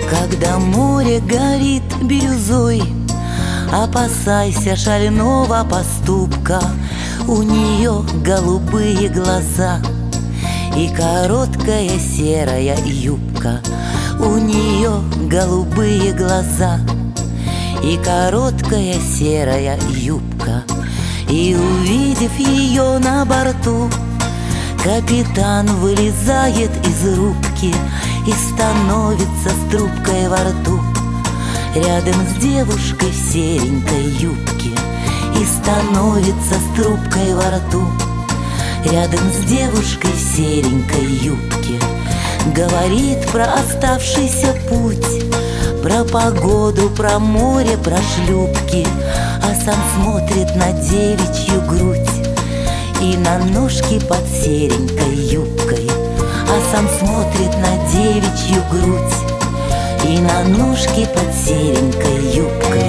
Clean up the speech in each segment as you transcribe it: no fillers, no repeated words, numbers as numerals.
Когда море горит бирюзой, опасайся шального поступка. У нее голубые глаза и короткая серая юбка. У нее голубые глаза и короткая серая юбка. И увидев ее на борту, капитан вылезает из рубки и становится с трубкой во рту рядом с девушкой в серенькой юбке. И становится с трубкой во рту рядом с девушкой в серенькой юбке. Говорит про оставшийся путь, про погоду, про море, про шлюпки, а сам смотрит на девичью грудь и на ножки под серенькой юбкой. А сам смотрит на девичью грудь и на ножки под серенькой юбкой.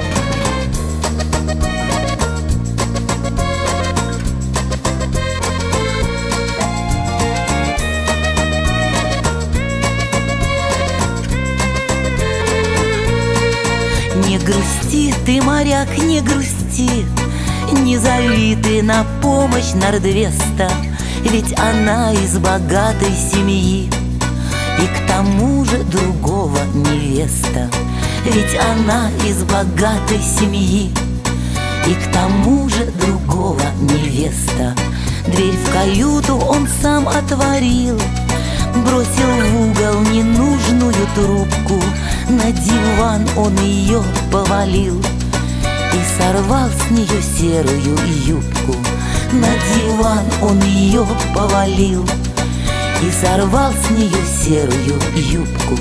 Не грусти ты, моряк, не грусти, не зови ты на помощь Норд-Веста, ведь она из богатой семьи и к тому же другого невеста. Ведь она из богатой семьи и к тому же другого невеста. Дверь в каюту он сам отворил, бросил в угол ненужную трубку, на диван он ее повалил и сорвал с нее серую юбку. На диван он ее повалил и сорвал с нее серую юбку.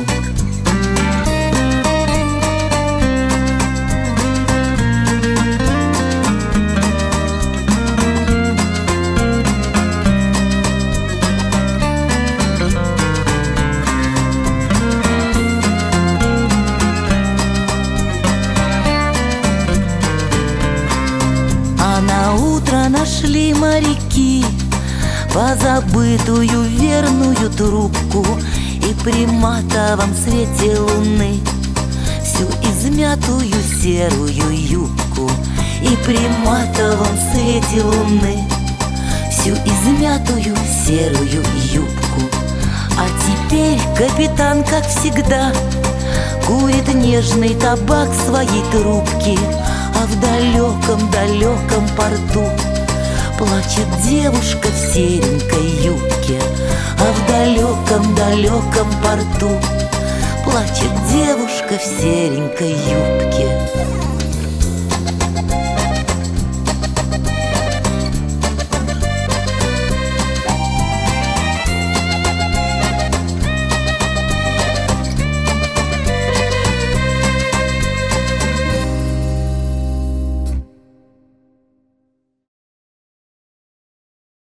На утро нашли моряки позабытую верную трубку, и при матовом свете луны всю измятую серую юбку. И при матовом свете луны всю измятую серую юбку. А теперь капитан, как всегда, курит нежный табак своей трубки, а в далеком-далеком порту плачет девушка в серенькой юбке. А в далеком-далеком порту плачет девушка в серенькой юбке.